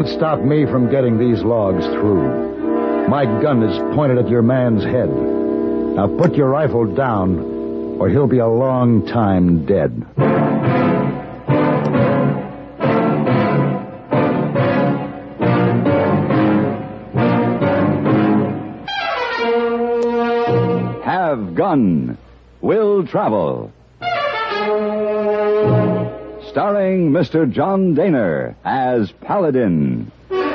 can't stop me from getting these logs through. My gun is pointed at your man's head. Now put your rifle down, or he'll be a long time dead. Have Gun. Will Travel. Starring Mr. John Daner as Paladin.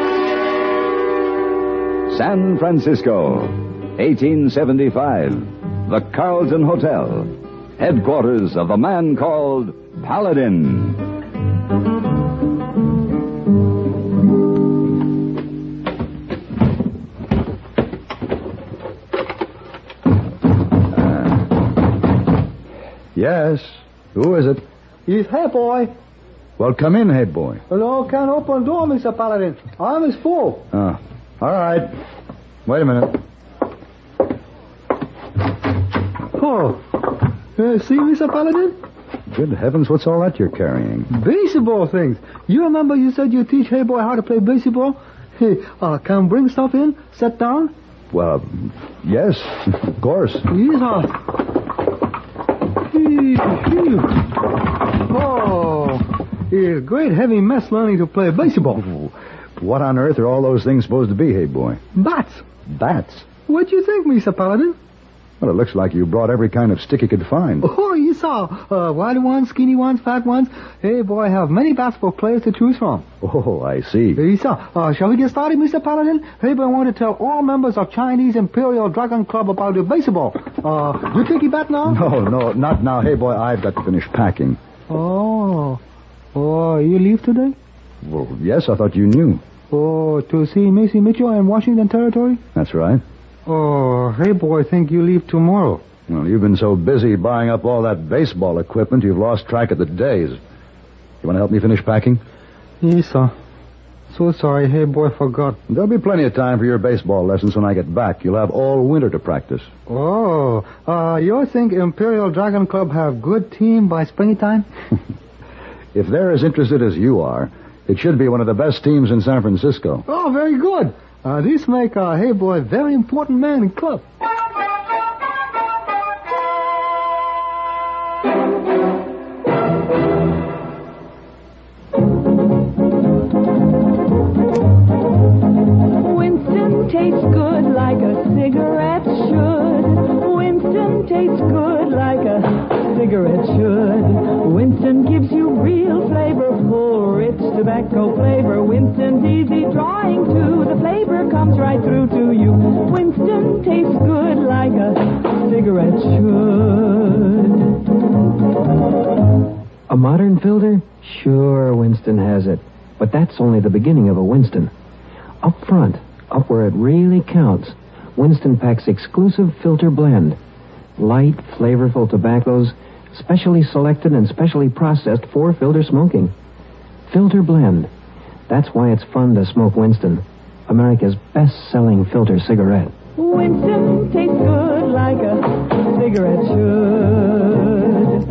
San Francisco, 1875. The Carlton Hotel. Headquarters of the man called Paladin. Yes. Who is it? He's Hey Boy. Well, come in, Hey Boy. No, can't open the door, Mr. Paladin. I'm his fool. Oh. All right. Wait a minute. Oh. See, Mr. Paladin? Good heavens, what's all that you're carrying? Baseball things. You remember you said you teach Hey Boy how to play baseball? Hey, can bring stuff in? Sit down? Well, yes, of course. Yeehaw. Oh, it's a great heavy mess learning to play baseball. What on earth are all those things supposed to be, Hey Boy? Bats. Bats? What do you think, Mr. Paladin? Well, it looks like you brought every kind of stick you could find. Oh, you saw. Wide ones, skinny ones, fat ones. Hey, boy, I have many basketball players to choose from. Oh, I see. You saw. Shall we get started, Mr. Paladin? Hey, boy, I want to tell all members of Chinese Imperial Dragon Club about the baseball. You take your bat now? No, not now. Hey, boy, I've got to finish packing. Oh, you leave today? Well, yes, I thought you knew. Oh, to see Macy Mitchell in Washington Territory? That's right. Oh, hey, boy, think you leave tomorrow. Well, you've been so busy buying up all that baseball equipment, you've lost track of the days. You want to help me finish packing? Yes, sir. So sorry, hey, boy, forgot. There'll be plenty of time for your baseball lessons when I get back. You'll have all winter to practice. Oh, you think Imperial Dragon Club have good team by springtime? If they're as interested as you are, it should be one of the best teams in San Francisco. Oh, very good. This make Hey Boy very important man in club. Winston tastes good like a cigarette should. Winston tastes good like a cigarette should. Winston gives you real flavorful, rich tobacco flavor. Winston's easy drawing too. The flavor comes right through to you. Winston tastes good like a cigarette should. A modern filter? Sure, Winston has it. But that's only the beginning of a Winston. Up front, up where it really counts, Winston packs exclusive filter blend. Light, flavorful tobaccos, specially selected and specially processed for filter smoking. Filter blend. That's why it's fun to smoke Winston, America's best-selling filter cigarette. Winston tastes good like a cigarette should.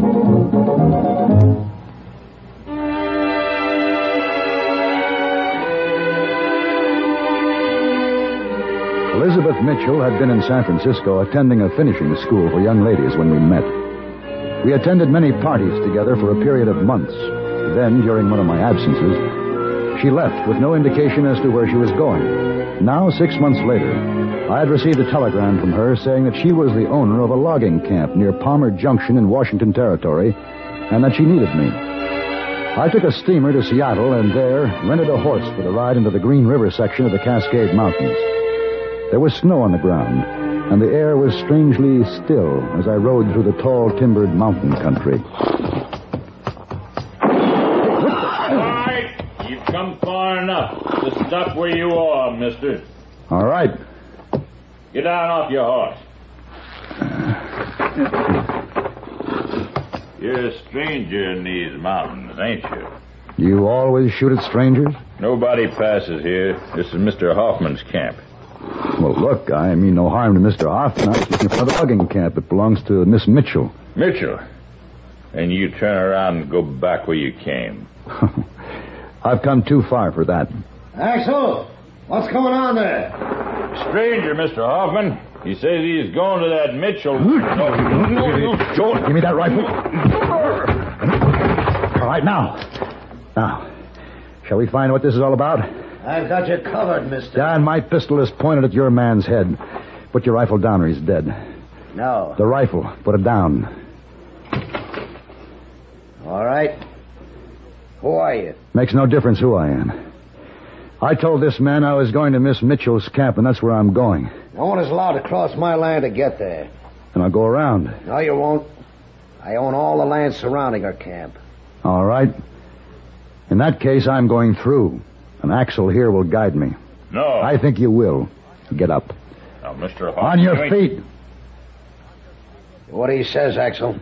Elizabeth Mitchell had been in San Francisco attending a finishing school for young ladies when we met. We attended many parties together for a period of months. Then, during one of my absences, she left with no indication as to where she was going. Now, 6 months later, I had received a telegram from her saying that she was the owner of a logging camp near Palmer Junction in Washington Territory, and that she needed me. I took a steamer to Seattle and there rented a horse for the ride into the Green River section of the Cascade Mountains. There was snow on the ground, and the air was strangely still as I rode through the tall, timbered mountain country. All right, you've come far enough to stop where you are, mister. All right. Get down off your horse. You're a stranger in these mountains, ain't you? You always shoot at strangers? Nobody passes here. This is Mr. Hoffman's camp. Well, look, I mean no harm to Mr. Hoffman. I'm looking for the logging camp. It belongs to Miss Mitchell. Mitchell? And you turn around and go back where you came. I've come too far for that. Axel, what's going on there? Stranger, Mr. Hoffman. He says he's going to that Mitchell. Joe, give me that rifle. All right, now. Shall we find what this is all about? I've got you covered, mister. Dan, my pistol is pointed at your man's head. Put your rifle down or he's dead. No. The rifle. Put it down. All right. Who are you? Makes no difference who I am. I told this man I was going to Miss Mitchell's camp, and that's where I'm going. No one is allowed to cross my land to get there. And I'll go around. No, you won't. I own all the land surrounding her camp. All right. In that case, I'm going through. And Axel here will guide me. No. I think you will. Get up. Now, Mr. Hoffman. On your feet. What he says, Axel.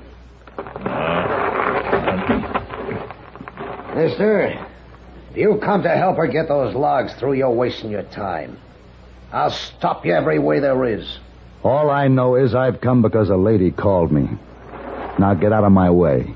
Mister, if you come to help her get those logs through, you're wasting your time. I'll stop you every way there is. All I know is I've come because a lady called me. Now get out of my way.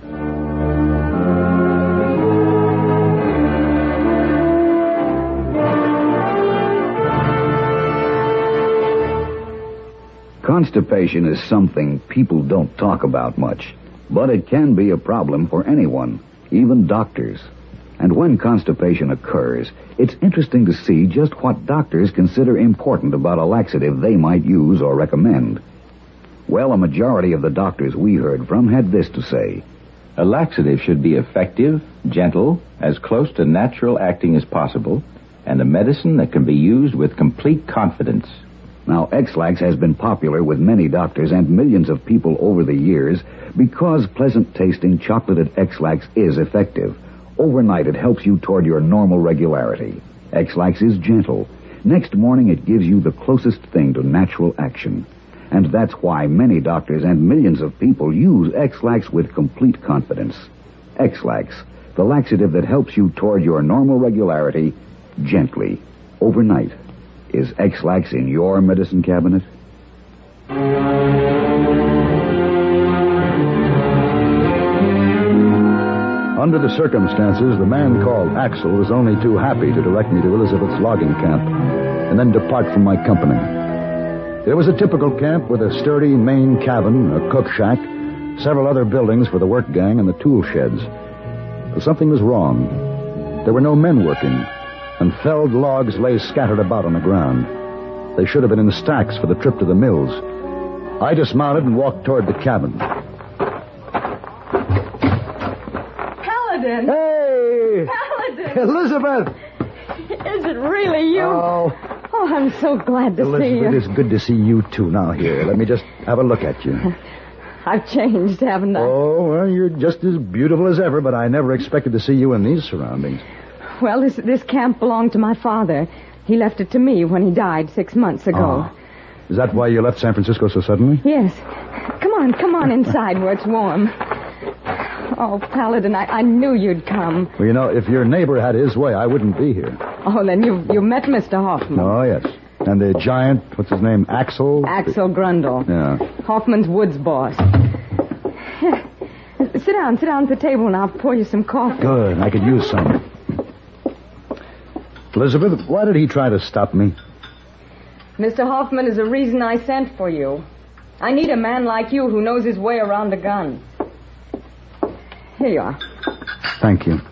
Constipation is something people don't talk about much, but it can be a problem for anyone, even doctors. And when constipation occurs, it's interesting to see just what doctors consider important about a laxative they might use or recommend. Well, a majority of the doctors we heard from had this to say. A laxative should be effective, gentle, as close to natural acting as possible, and a medicine that can be used with complete confidence. Now, X-Lax has been popular with many doctors and millions of people over the years because pleasant-tasting chocolated X-Lax is effective. Overnight, it helps you toward your normal regularity. X-Lax is gentle. Next morning, it gives you the closest thing to natural action. And that's why many doctors and millions of people use X-Lax with complete confidence. X-Lax, the laxative that helps you toward your normal regularity gently, overnight. Is X-Lax in your medicine cabinet? Under the circumstances, the man called Axel was only too happy to direct me to Elizabeth's logging camp and then depart from my company. It was a typical camp with a sturdy main cabin, a cook shack, several other buildings for the work gang, and the tool sheds. But something was wrong. There were no men working, and felled logs lay scattered about on the ground. They should have been in stacks for the trip to the mills. I dismounted and walked toward the cabin. Paladin! Hey! Paladin! Elizabeth! Is it really you? Oh, I'm so glad to see you. Elizabeth, it's good to see you, too. Now, here, let me just have a look at you. I've changed, haven't I? Oh, well, you're just as beautiful as ever, but I never expected to see you in these surroundings. Well, this camp belonged to my father. He left it to me when he died 6 months ago. Oh. Is that why you left San Francisco so suddenly? Yes. Come on inside where it's warm. Oh, Paladin, I knew you'd come. Well, you know, if your neighbor had his way, I wouldn't be here. Oh, then you met Mr. Hoffman. Oh, yes. And the giant, what's his name, Axel? Axel Grundle. Yeah. Hoffman's woods boss. Here, sit down at the table and I'll pour you some coffee. Good, I could use some. Elizabeth, why did he try to stop me? Mr. Hoffman is the reason I sent for you. I need a man like you who knows his way around a gun. Here you are. Thank you.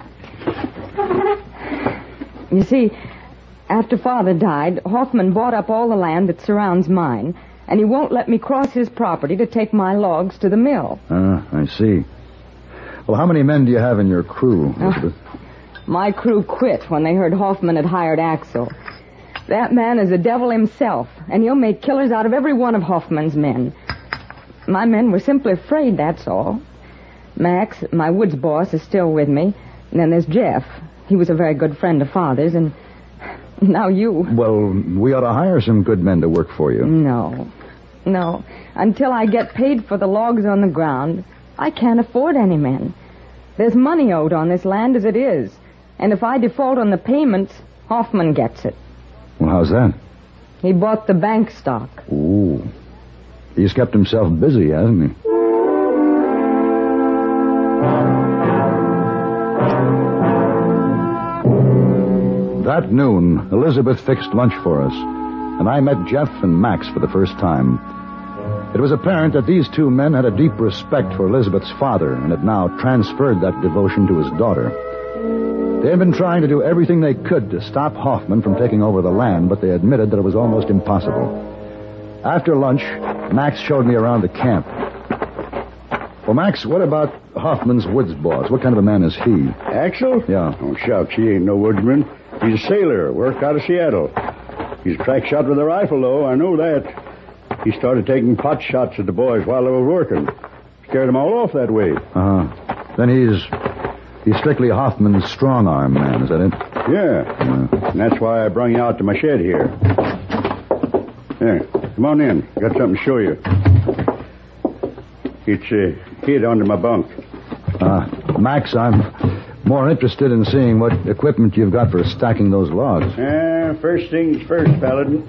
You see, after Father died, Hoffman bought up all the land that surrounds mine, and he won't let me cross his property to take my logs to the mill. I see. Well, how many men do you have in your crew, Elizabeth? My crew quit when they heard Hoffman had hired Axel. That man is the devil himself, and he'll make killers out of every one of Hoffman's men. My men were simply afraid, that's all. Max, my woods boss, is still with me. And then there's Jeff. He was a very good friend of Father's, and now you. Well, we ought to hire some good men to work for you. No. Until I get paid for the logs on the ground, I can't afford any men. There's money owed on this land as it is. And if I default on the payments, Hoffman gets it. Well, how's that? He bought the bank stock. Ooh. He's kept himself busy, hasn't he? That noon, Elizabeth fixed lunch for us, and I met Jeff and Max for the first time. It was apparent that these two men had a deep respect for Elizabeth's father and had now transferred that devotion to his daughter. They had been trying to do everything they could to stop Hoffman from taking over the land, but they admitted that it was almost impossible. After lunch, Max showed me around the camp. Well, Max, what about Hoffman's woods boss? What kind of a man is he? Axel? Yeah. Oh, shucks, he ain't no woodsman. He's a sailor, worked out of Seattle. He's a crack shot with a rifle, though, I know that. He started taking pot shots at the boys while they were working. Scared them all off that way. Then he's strictly Hoffman's strong-arm man, is that it? Yeah. And that's why I brung you out to my shed here. There, come on in. Got something to show you. It's hid under my bunk. Max, I'm more interested in seeing what equipment you've got for stacking those logs. First things first, Paladin.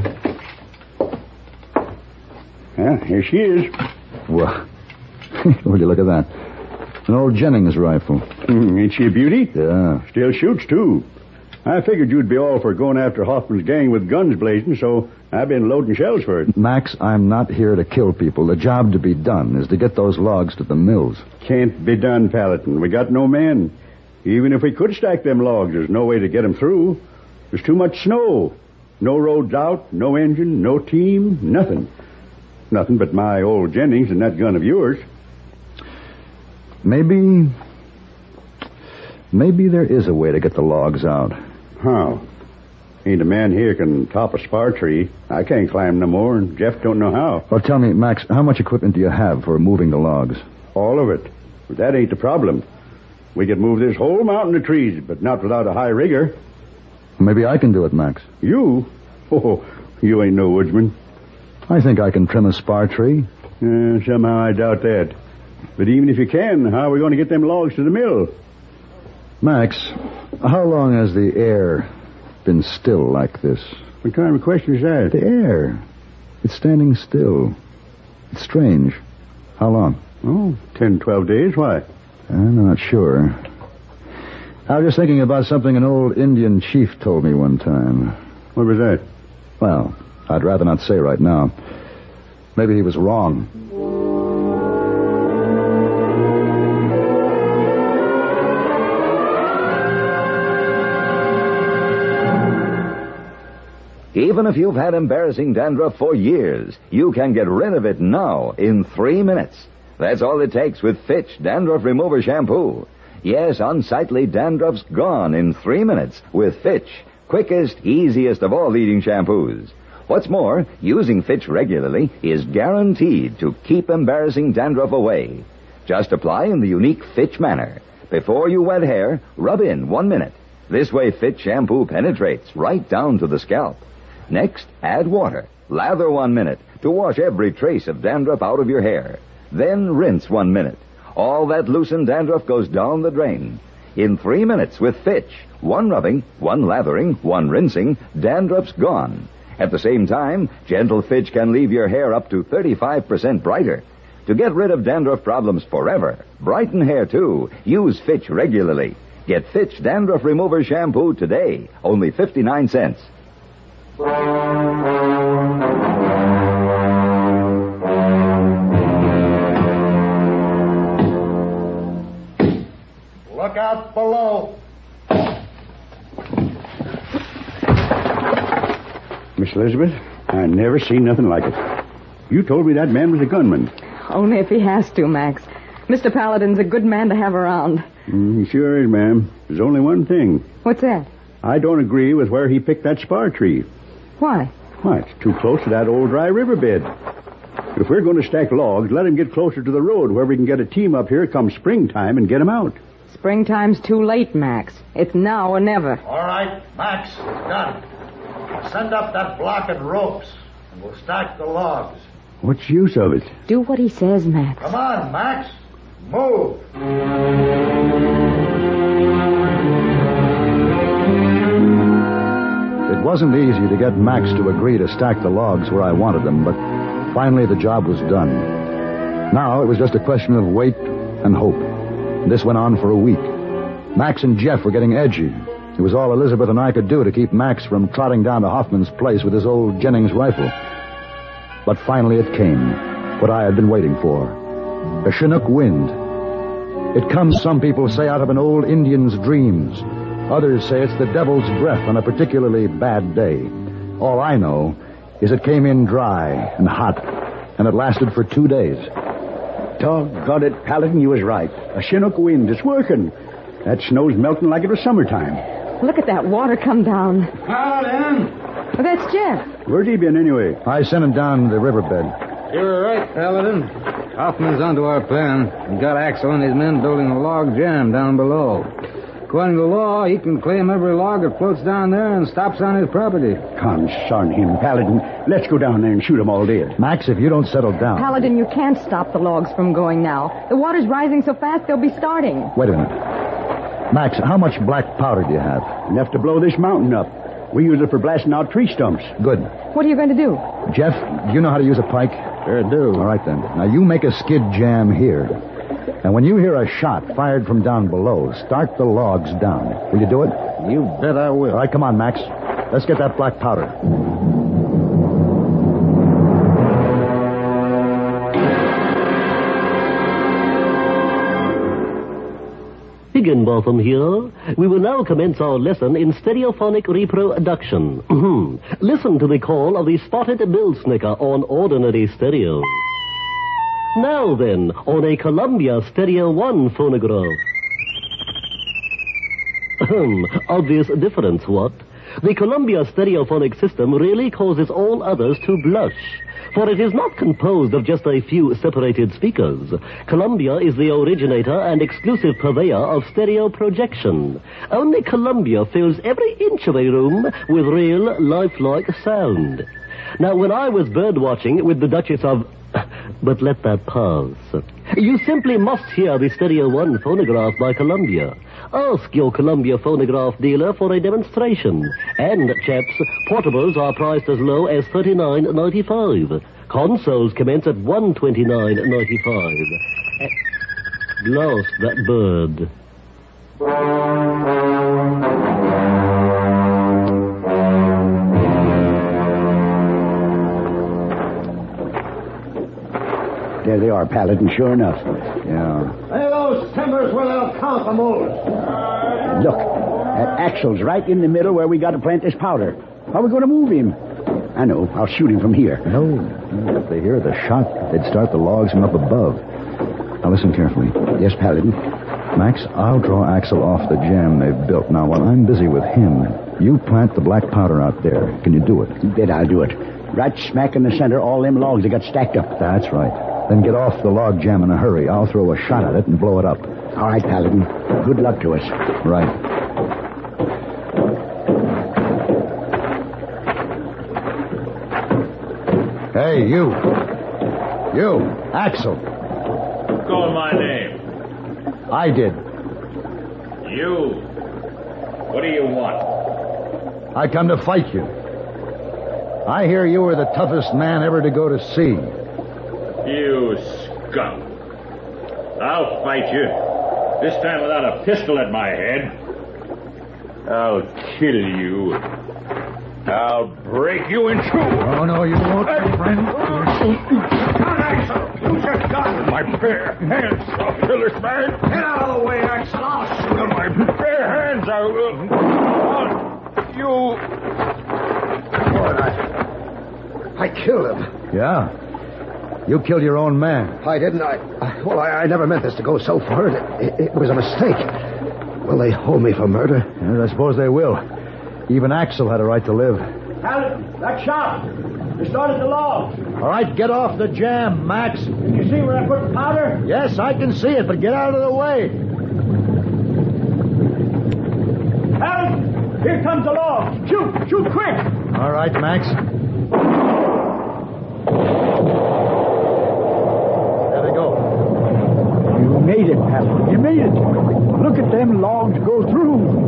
Here she is. Well, will you look at that? An old Jennings rifle. Ain't she a beauty? Yeah. Still shoots, too. I figured you'd be all for going after Hoffman's gang with guns blazing, so I've been loading shells for it. Max, I'm not here to kill people. The job to be done is to get those logs to the mills. Can't be done, Paladin. We got no men. Even if we could stack them logs, there's no way to get them through. There's too much snow. No roads out, no engine, no team, nothing. Nothing but my old Jennings and that gun of yours. Maybe there is a way to get the logs out. How? Ain't a man here can top a spar tree. I can't climb no more, and Jeff don't know how. Well, tell me, Max, how much equipment do you have for moving the logs? All of it. But that ain't the problem. We could move this whole mountain of trees, but not without a high rigger. Maybe I can do it, Max. You? Oh, you ain't no woodsman. I think I can trim a spar tree. Somehow I doubt that. But even if you can, how are we going to get them logs to the mill? Max, how long has the air been still like this? What kind of a question is that? The air. It's standing still. It's strange. How long? Oh, 10, 12 days. Why? I'm not sure. I was just thinking about something an old Indian chief told me one time. What was that? Well, I'd rather not say right now. Maybe he was wrong. Even if you've had embarrassing dandruff for years, you can get rid of it now in 3 minutes. That's all it takes with Fitch Dandruff Remover Shampoo. Yes, unsightly dandruff's gone in 3 minutes with Fitch. Quickest, easiest of all leading shampoos. What's more, using Fitch regularly is guaranteed to keep embarrassing dandruff away. Just apply in the unique Fitch manner. Before you wet hair, rub in 1 minute. This way Fitch shampoo penetrates right down to the scalp. Next, add water. Lather 1 minute to wash every trace of dandruff out of your hair. Then rinse 1 minute. All that loosened dandruff goes down the drain. In 3 minutes with Fitch, 1 rubbing, 1 lathering, 1 rinsing, dandruff's gone. At the same time, gentle Fitch can leave your hair up to 35% brighter. To get rid of dandruff problems forever, brighten hair too, use Fitch regularly. Get Fitch Dandruff Remover Shampoo today, only 59 cents. Look out below. Miss Elizabeth, I never seen nothing like it. You told me that man was a gunman. Only if he has to, Max. Mr. Paladin's a good man to have around. He sure is, ma'am. There's only one thing. What's that? I don't agree with where he picked that spar tree. Why? Why, it's too close to that old dry riverbed. If we're going to stack logs, let him get closer to the road where we can get a team up here come springtime and get him out. Springtime's too late, Max. It's now or never. All right, Max, it's done. Send up that block and ropes, and we'll stack the logs. What's the use of it? Do what he says, Max. Come on, Max. Move. It wasn't easy to get Max to agree to stack the logs where I wanted them, but finally the job was done. Now it was just a question of wait and hope. This went on for a week. Max and Jeff were getting edgy. It was all Elizabeth and I could do to keep Max from trotting down to Hoffman's place with his old Jennings rifle. But finally it came, what I had been waiting for. The Chinook wind. It comes, some people say, out of an old Indian's dreams. Others say it's the devil's breath on a particularly bad day. All I know is it came in dry and hot, and it lasted for 2 days. Doggone it, Paladin, you was right. A Chinook wind. It's working. That snow's melting like it was summertime. Look at that water come down. Paladin! Oh, that's Jeff. Where'd he been anyway? I sent him down the riverbed. You're right, Paladin. Hoffman's onto our plan. We've got Axel and his men building a log jam down below. According to law, he can claim every log that floats down there and stops on his property. Concern him, Paladin. Let's go down there and shoot 'em all dead. Max, if you don't settle down... Paladin, you can't stop the logs from going now. The water's rising so fast they'll be starting. Wait a minute. Max, how much black powder do you have? Enough to blow this mountain up. We use it for blasting out tree stumps. Good. What are you going to do? Jeff, do you know how to use a pike? Sure do. All right, then. Now, you make a skid jam here. And when you hear a shot fired from down below, start the logs down. Will you do it? You bet I will. All right, come on, Max. Let's get that black powder. Higginbotham here. We will now commence our lesson in stereophonic reproduction. Listen to the call of the spotted billsnicker on ordinary stereo. Now then, on a Columbia Stereo 1 phonograph. Obvious difference, what? The Columbia stereophonic system really causes all others to blush, for it is not composed of just a few separated speakers. Columbia is the originator and exclusive purveyor of stereo projection. Only Columbia fills every inch of a room with real, lifelike sound. Now, when I was bird-watching with the Duchess of... But let that pass. You simply must hear the Stereo 1 phonograph by Columbia. Ask your Columbia phonograph dealer for a demonstration. And, chaps, portables are priced as low as $39.95. Consoles commence at $129.95. Lost that bird. There they are, Paladin, sure enough. Yeah. Hey, those timbers where they'll count the moles. Look, that Axel's right in the middle where we got to plant this powder. How are we going to move him? I know. I'll shoot him from here. No. If they hear the shot, they'd start the logs from up above. Now listen carefully. Yes, Paladin. Max, I'll draw Axel off the jam they've built. Now, while I'm busy with him, you plant the black powder out there. Can you do it? You bet I'll do it. Right smack in the center, all them logs that got stacked up. That's right. Then get off the log jam in a hurry. I'll throw a shot at it and blow it up. All right, Paladin. Good luck to us. Right. Hey, you. You, Axel. Call my name. I did. You. What do you want? I come to fight you. I hear you were the toughest man ever to go to sea. You skunk. I'll fight you. This time without a pistol at my head. I'll kill you. I'll break you in two. Oh, no, you won't, my friend. Axel, use your gun. My bare hands. I'll kill this man. Get out of the way, Axel. I'll shoot him. My bare hands. I will. You. I killed him. Yeah. You killed your own man. I didn't. I never meant this to go so far. It was a mistake. Will they hold me for murder? Yes, I suppose they will. Even Axel had a right to live. Paladin, that shot. They started the logs. All right, get off the jam, Max. Did you see where I put the powder? Yes, I can see it, but get out of the way. Paladin, here comes the log. Shoot, shoot quick. All right, Max. There they go. You made it, Paladin. You made it. Look at them logs go through.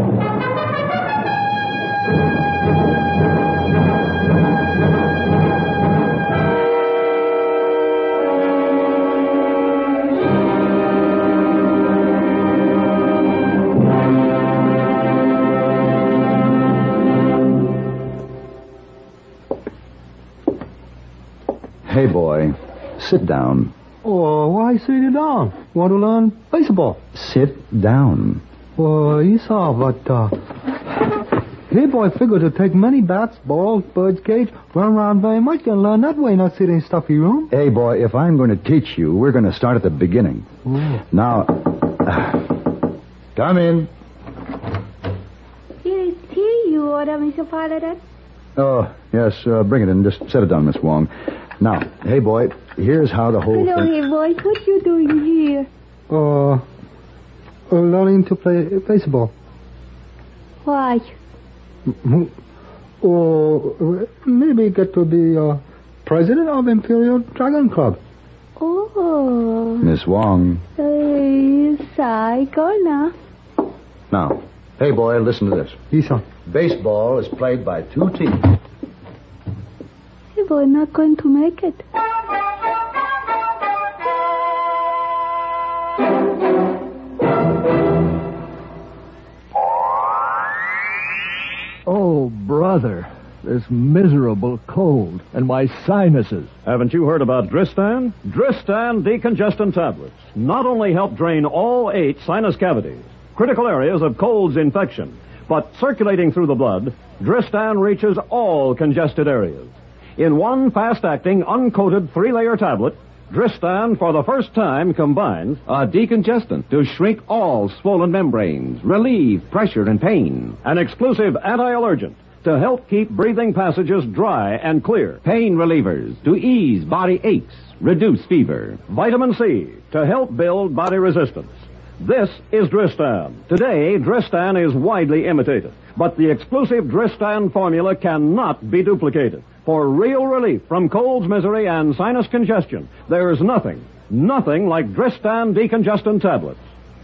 boy, sit down. Oh, why sit down? Want to learn baseball? Sit down. Well, Esau, but, hey, boy, figure to take many bats, balls, birds, cage, run around very much and learn that way, not sit in a stuffy room. Hey, boy, if I'm going to teach you, we're going to start at the beginning. Ooh. Now, come in. Here is tea you order, Mr. Paladin. Oh, yes, bring it in. Just set it down, Miss Wong. Now, hey, boy, here's how the whole Hello, thing... hey, boy. What you doing here? Learning to play baseball. Why? Or maybe get to be president of Imperial Dragon Club. Oh. Miss Wong. Gonna. Now, hey, boy, listen to this. Yes, sir. Baseball is played by two teams. Hey, boy, not going to make it. Oh, brother, this miserable cold and my sinuses. Haven't you heard about Dristan? Dristan decongestant tablets not only help drain all 8 sinus cavities, critical areas of cold's infection, but circulating through the blood, Dristan reaches all congested areas. In one fast-acting, uncoated 3-layer tablet, Dristan, for the first time, combines a decongestant to shrink all swollen membranes, relieve pressure and pain. An exclusive anti-allergent to help keep breathing passages dry and clear. Pain relievers to ease body aches, reduce fever. Vitamin C to help build body resistance. This is Dristan. Today, Dristan is widely imitated, but the exclusive Dristan formula cannot be duplicated. For real relief from cold's misery and sinus congestion, there's nothing like Dristan decongestant tablets.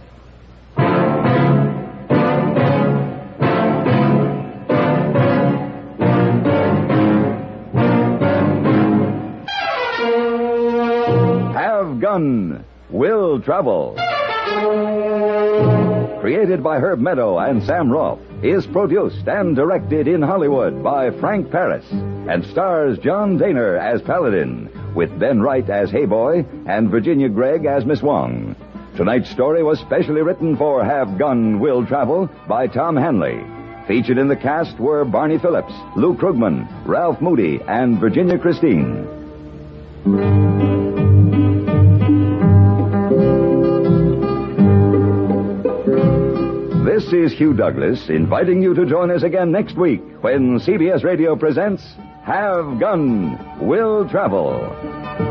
Have Gun Will Travel. Created by Herb Meadow and Sam Rolfe, is produced and directed in Hollywood by Frank Paris, and stars John Daner as Paladin, with Ben Wright as Hey Boy and Virginia Gregg as Miss Wong. Tonight's story was specially written for Have Gun Will Travel by Tom Hanley. Featured in the cast were Barney Phillips, Lou Krugman, Ralph Moody, and Virginia Christine. This is Hugh Douglas inviting you to join us again next week when CBS Radio presents Have Gun Will Travel.